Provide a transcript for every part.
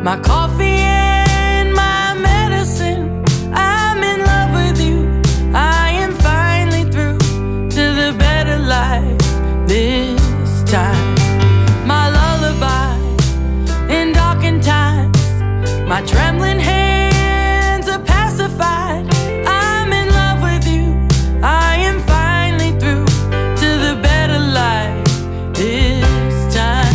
my coffee and my medicine. I'm in love with you. I am finally through to the better life this time. My lullaby in darkened times, my trembling hands are pacified. I'm in love with you. I am finally through to the better life this time.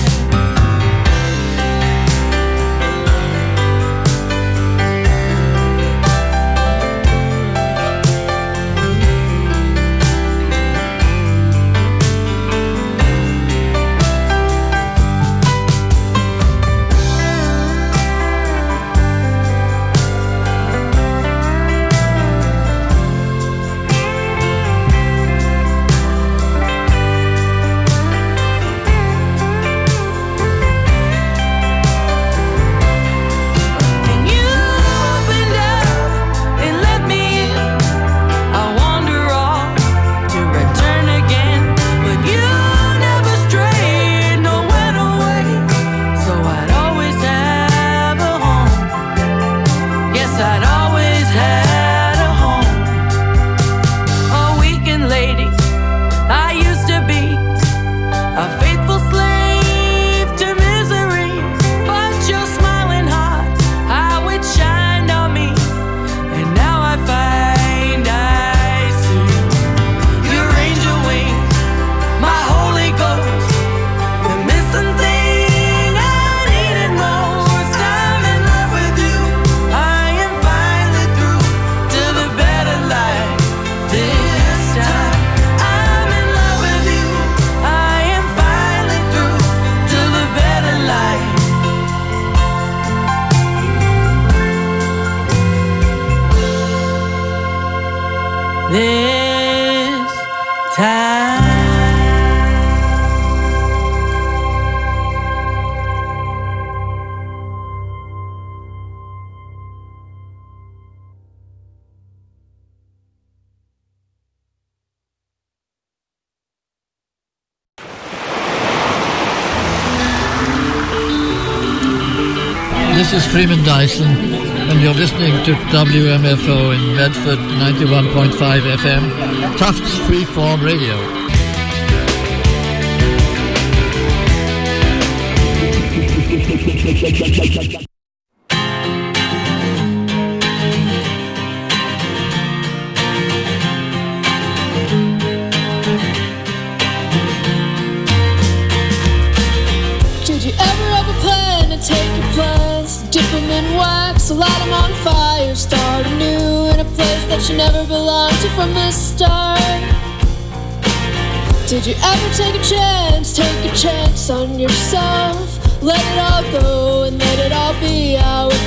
This time. This is Freeman Dyson, and you're listening to WMFO in Medford 91.5 FM, Tufts Freeform Radio. Did you ever have a plan to take your plans, dip them in wax, light them on fire, start anew in a place that you never belonged to from the start? Did you ever take a chance on yourself, let it all go and let it all be how it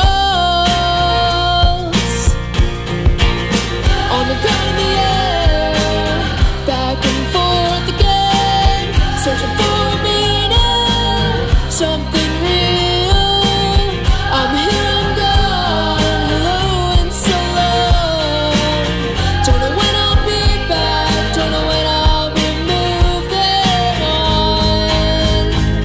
falls? On the ground in the air, back and forth again, searching for a meaning, something real. I'm here, I'm gone, hello and so long. Don't know when I'll be back, don't know when I'll be moving on.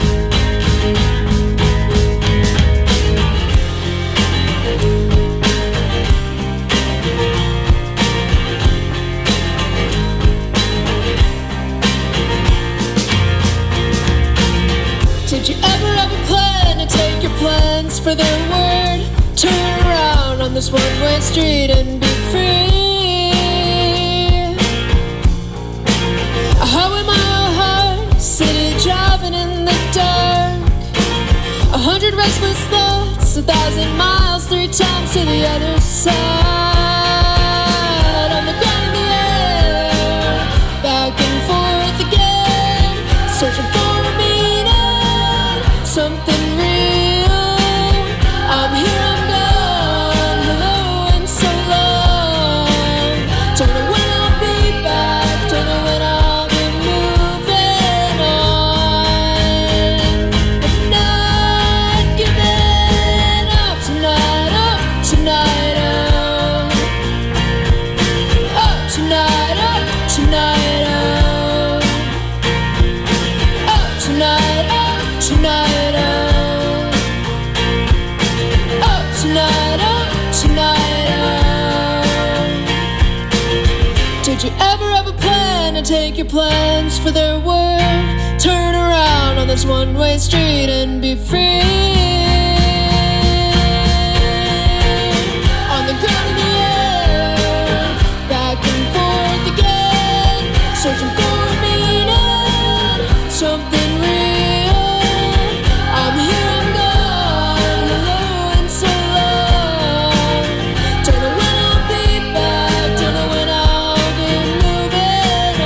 Did you ever have a plan to take your plans for their word? Turn around on this one-way street and be free. A highway mile high, city driving in the dark. 100 restless thoughts, 1,000 miles, 3 times to the other side. On the ground in the air, back and forth again, searching for a meaning, something real. I'm here, I'm gone, hello and so long. Don't know when I'll be back, don't know when I'll be moving on. I'm not giving up tonight, up tonight, up tonight, up tonight, up tonight, up tonight, take your plans for their word. Turn around on this one-way street and be free. On the ground in the air, back and forth again, searching for a meaning, something real. I'm here, I'm gone, hello and so long. Don't know when I'll be back, don't know when I'll be moving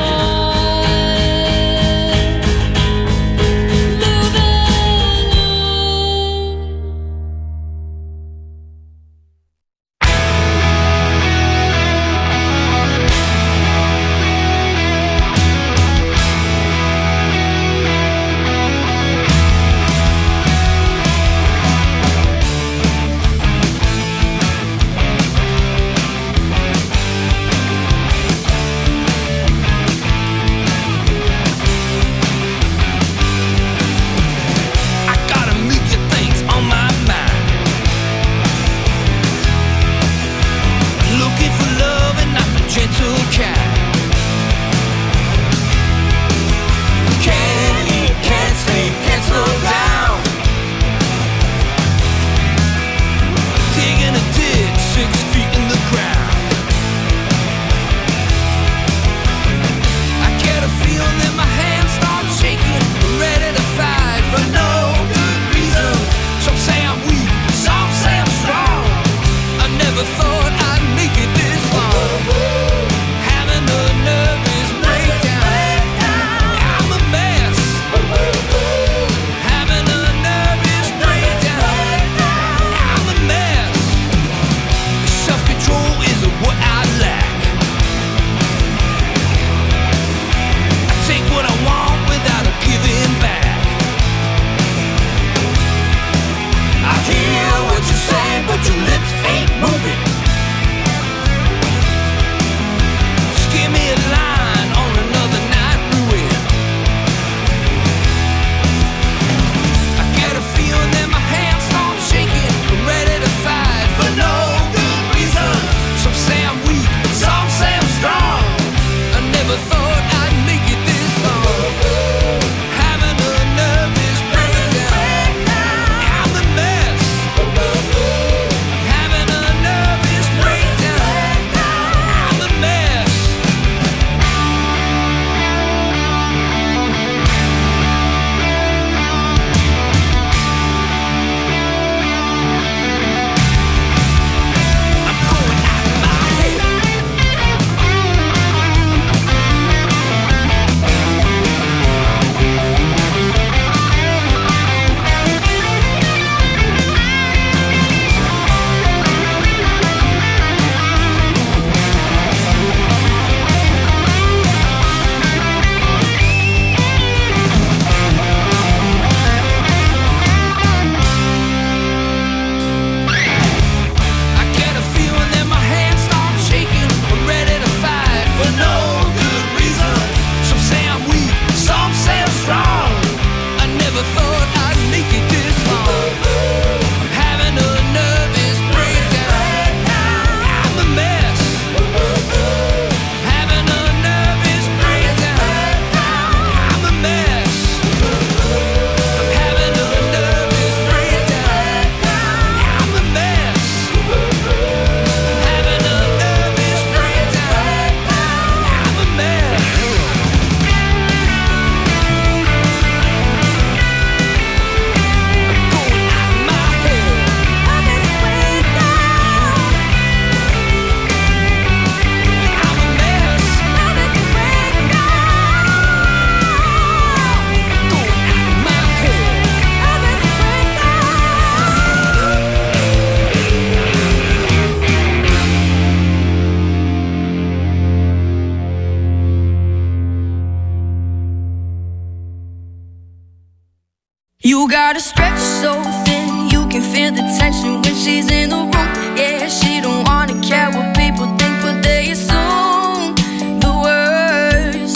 You gotta stretch so thin, you can feel the tension when she's in the room. Yeah, she don't wanna care what people think, but they assume the worst.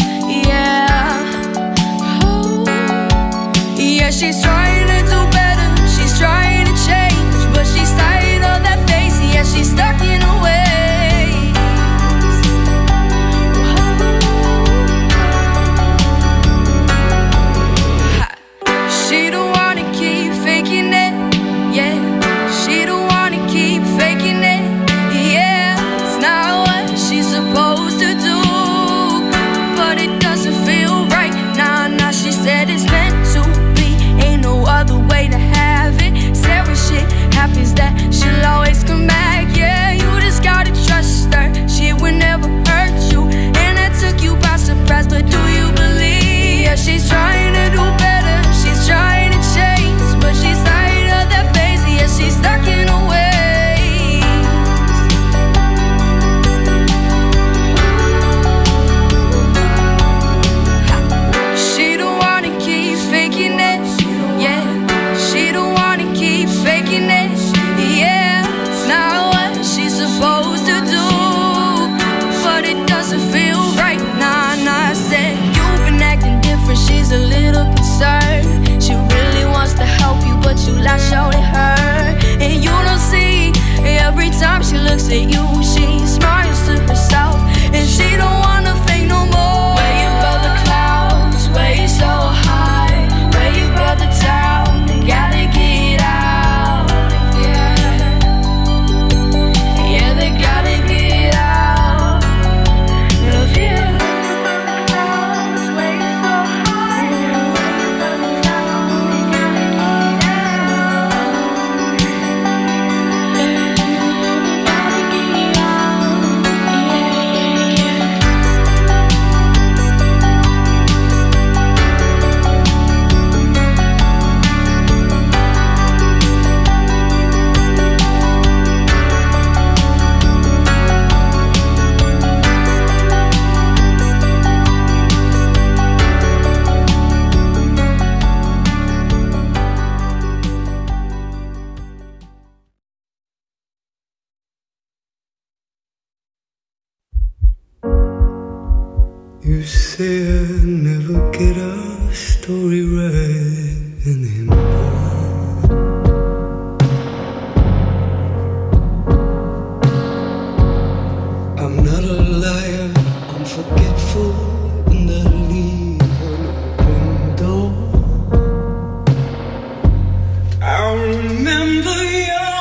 Yeah, oh, yeah, she's trying to do better, she's trying to change, but she's tired of that face. Yeah, she's stuck in her ways. story right anymore. I'm not a liar, I'm forgetful, and I leave an open door. I remember your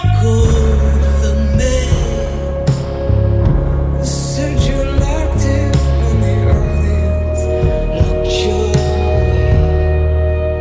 compliment. You said you liked it when the audience looked your way.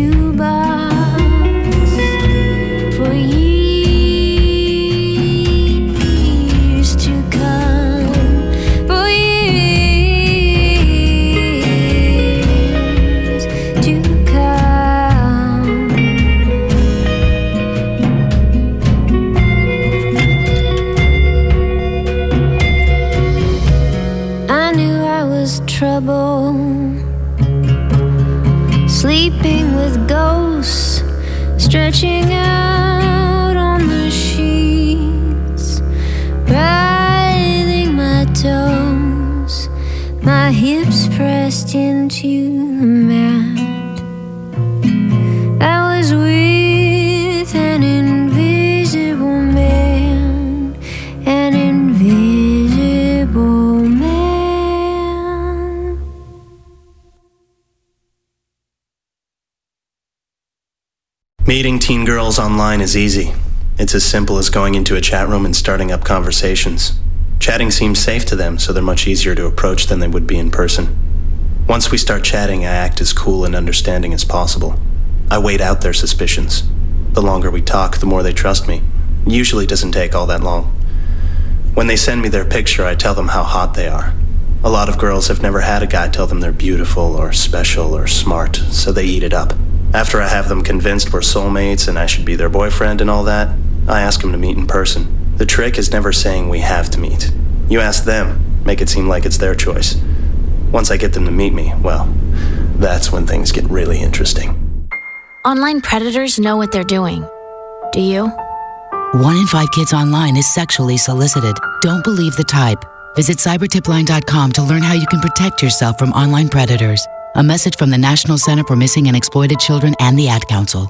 shoebox for years to come, for years to come. I knew I was trouble, sleeping with ghosts, stretching out on the sheets, writhing my toes, my hips pressed into the mat. I was with an invisible man, an invisible man. Meeting teen girls online is easy. It's as simple as going into a chat room and starting up conversations. Chatting seems safe to them, so they're much easier to approach than they would be in person. Once we start chatting, I act as cool and understanding as possible. I wait out their suspicions. The longer we talk, the more they trust me. It usually doesn't take all that long. When they send me their picture, I tell them how hot they are. A lot of girls have never had a guy tell them they're beautiful or special or smart, so they eat it up. After I have them convinced we're soulmates and I should be their boyfriend and all that, I ask them to meet in person. The trick is never saying we have to meet. You ask them, make it seem like it's their choice. Once I get them to meet me, well, that's when things get really interesting. Online predators know what they're doing. Do you? 1 in 5 kids online is sexually solicited. Don't believe the type. Visit cybertipline.com to learn how you can protect yourself from online predators. A message from the National Center for Missing and Exploited Children and the Ad Council.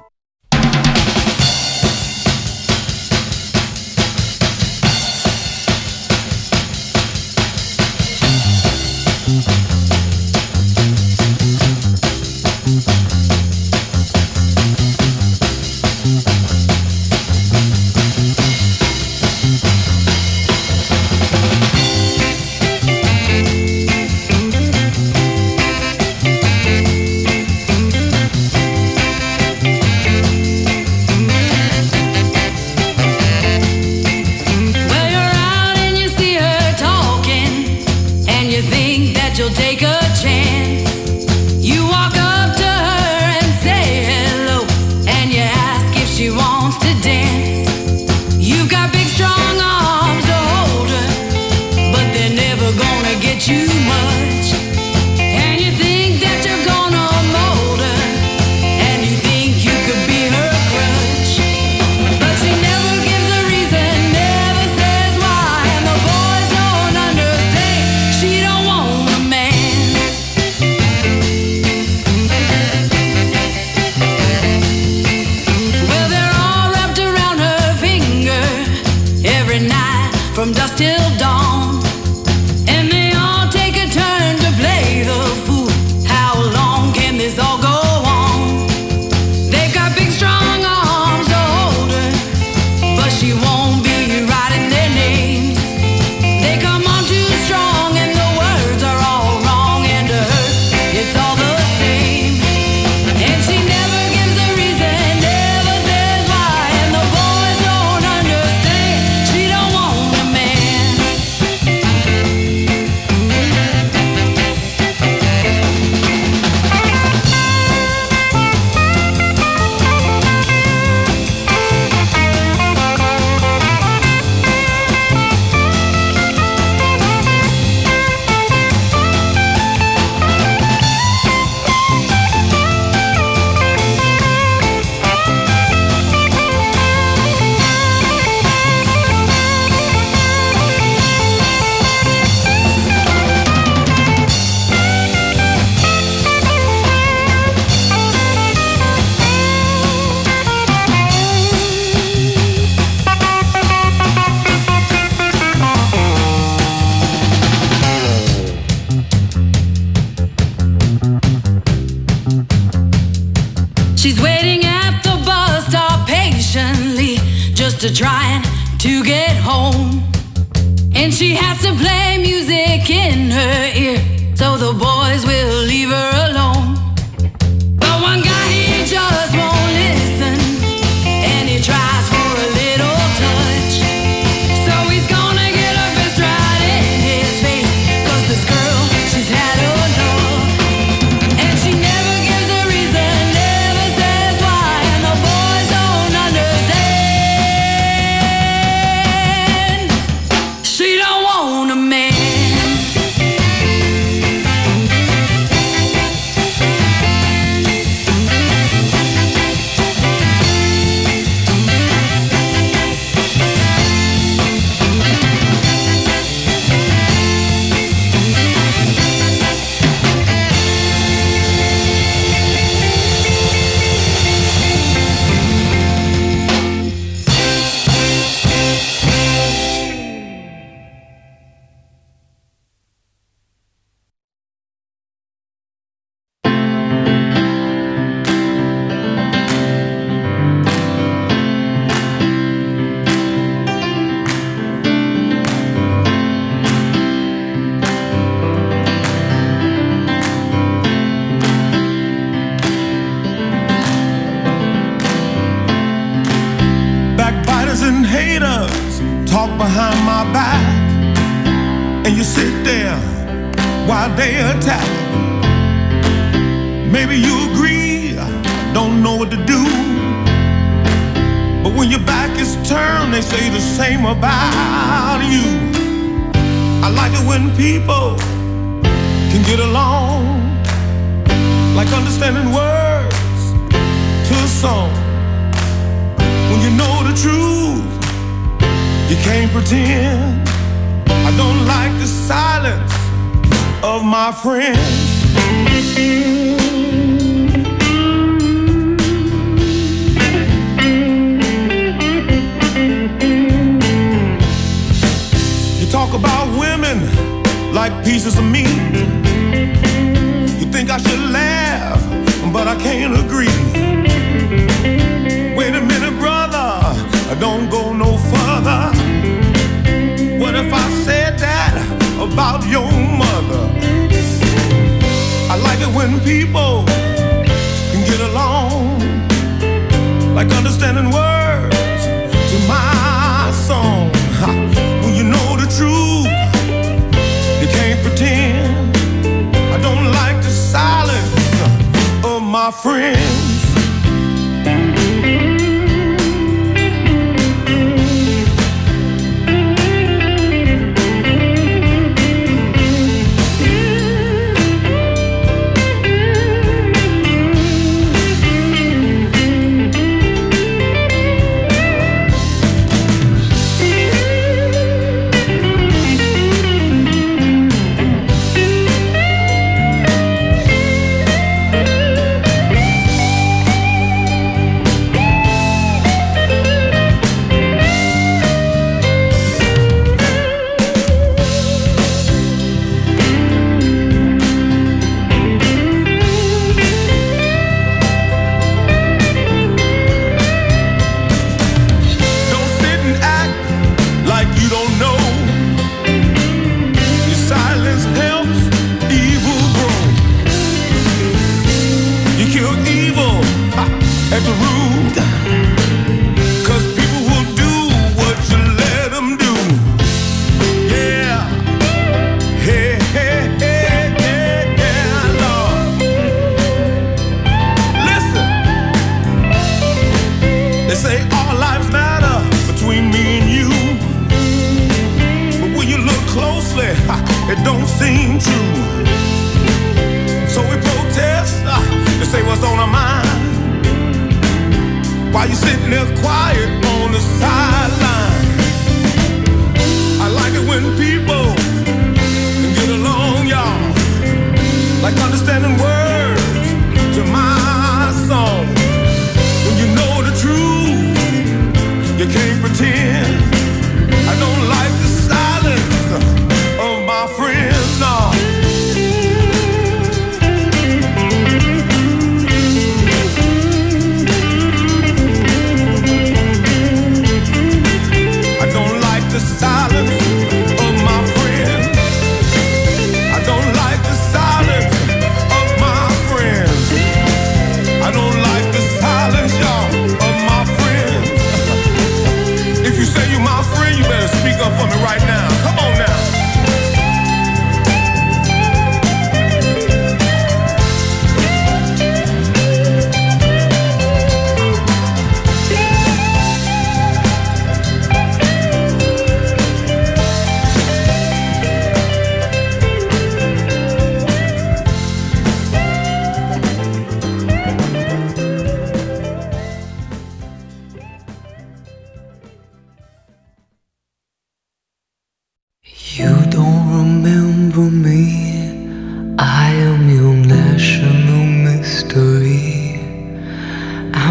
to trying to get home. And she has to play music in her ear so the boys will leave her alone. But one guy, he just won't listen, and he tries for a little touch. So he's gonna get a fist right in his face, 'cause this girl, she's had enough. And she never gives a reason, never says why, and the boys don't understand. She don't want a man. Backbiters and haters talk behind my back, and you sit there while they attack. Maybe you agree, I don't know what to do, but when your back is turned, they say the same about you. I like it when people can get along, like understanding words to a song. When you know the truth, you can't pretend. I don't like the silence of my friends. You talk about women like pieces of meat. You think I should laugh, but I can't agree. Wait a minute, brother, don't go no further. What if I said that about your mother? I like it when people can get along, like understanding words to my song. When you know the truth, you can't pretend. I don't like the silence of my friends. It don't seem true. So we protest and say what's on our mind, while you sitting there quiet on the sideline. I like it when people can get along, y'all, like understanding words to my song. When you know the truth, you can't pretend. I don't like the silence of my friends, no.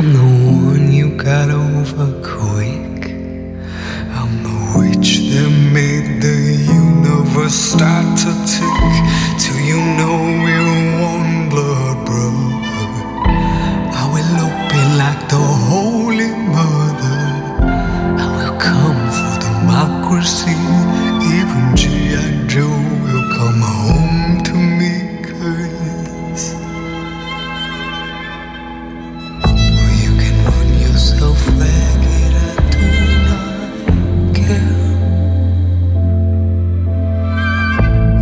I'm the one you got over quick. I'm the witch that made the universe start to tick. Till you know we're one blood brother. I will open like the Holy Mother. I will come for democracy. Even G.I. Joe will come home to me, 'cause you can run yourself ragged, I do not care.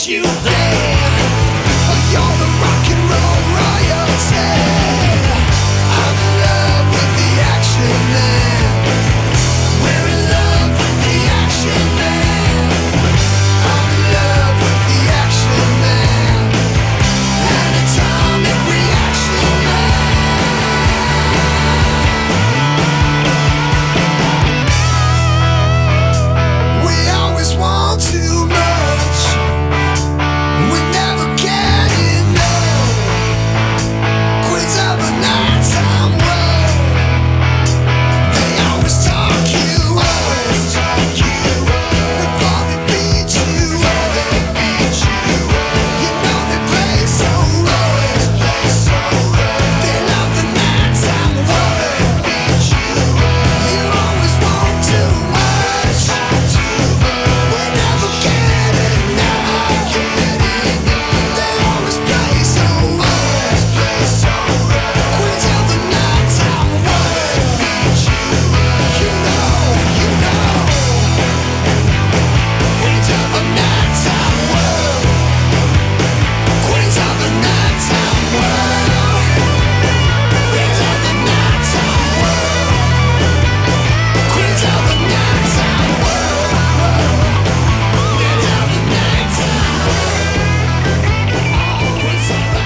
you play. You're the rock and roll royalty. I'm in love with the action man. We're in love with the action man. I'm in love with the action man. An atomic reaction man. We always want too much. We never get enough. Queens of the nighttime world. They always talk you up. Before they beat you up. You know they play so rough. They love the nighttime world. You always want too much. We never get enough. They always play so rough. Queens of the nighttime world. You know. Queens of the nighttime world. Queens of the nighttime world. Queens of the nighttime world. Queens of the nighttime world. Queens of the nighttime world. Queens of the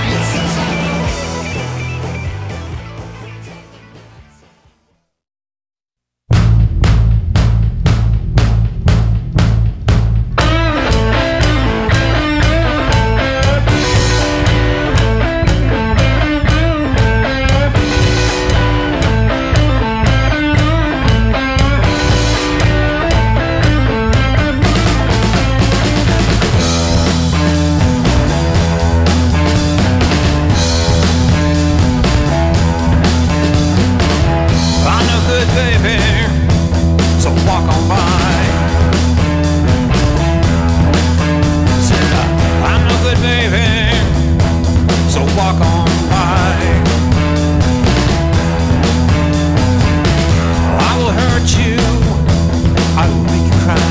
I'm no good, baby, so walk on by. Said I'm no good, baby, so walk on by. I will hurt you, I will make you cry.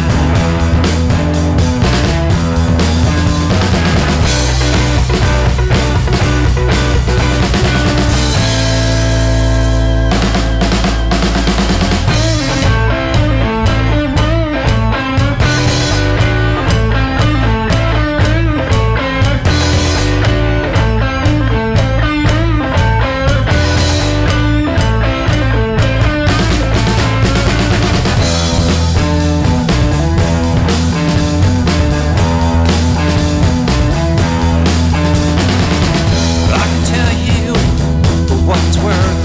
I can tell you for what it's worth.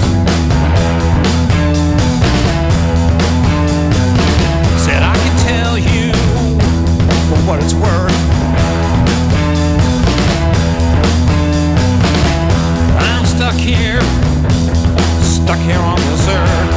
Said I can tell you for what it's worth. I'm stuck here on this earth.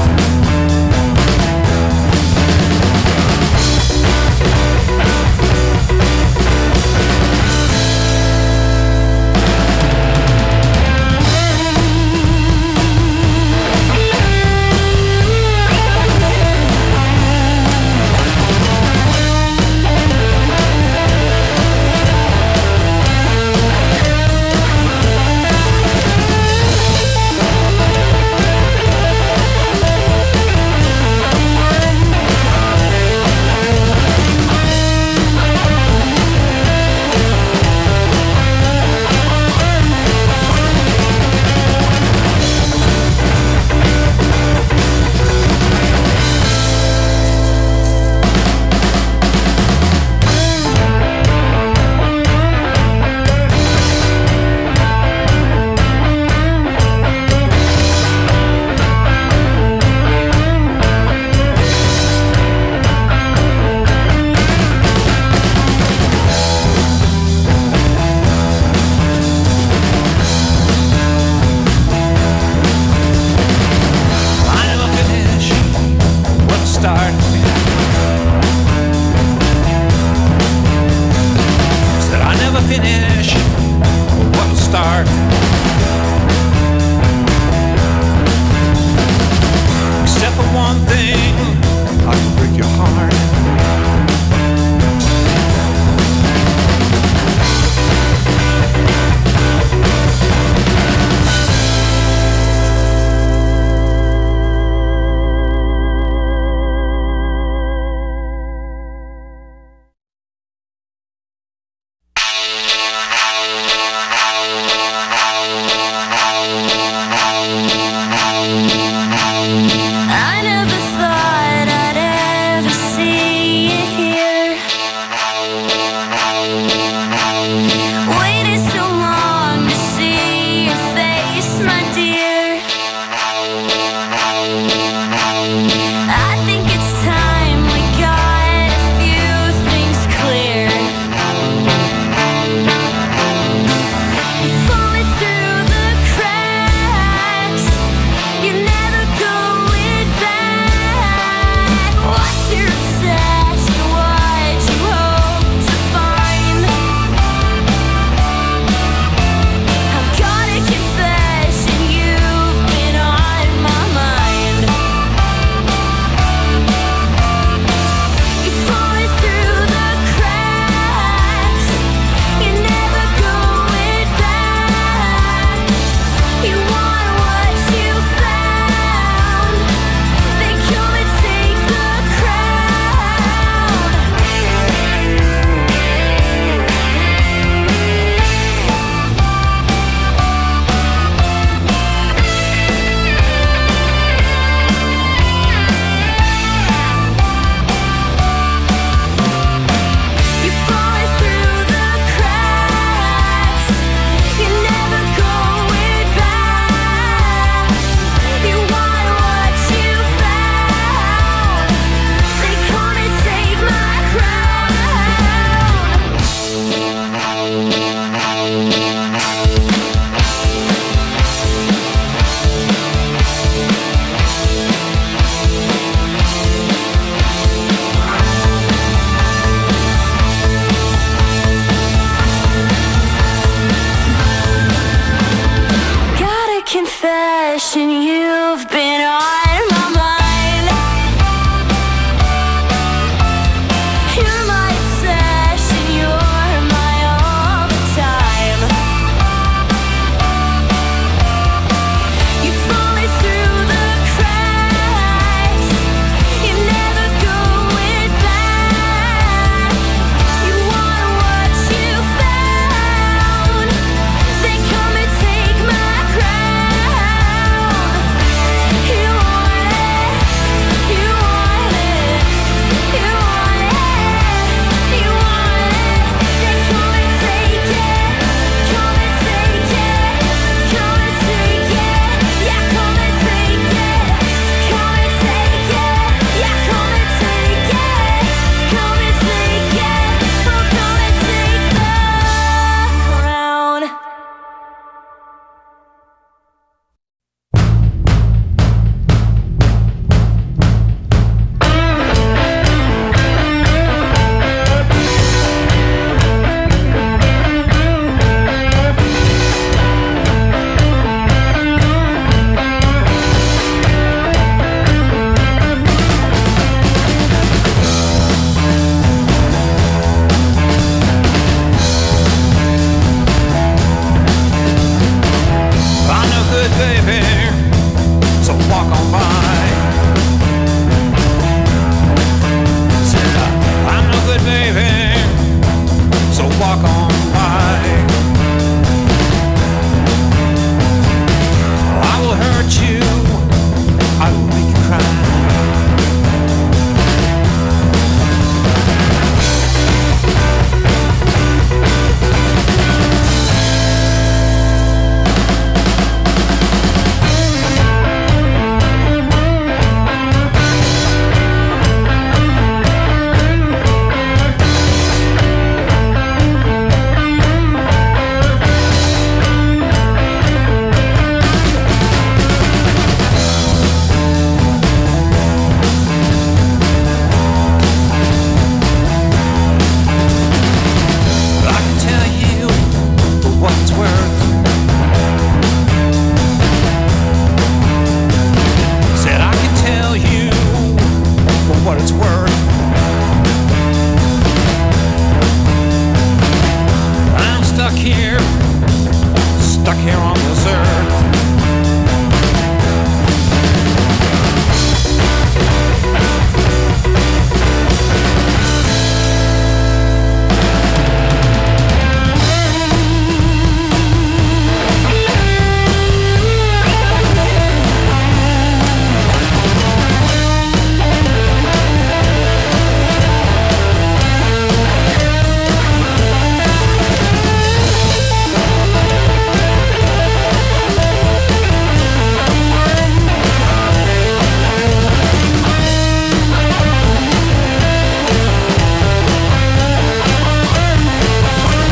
I never finish what I start. Said I never finish what I start.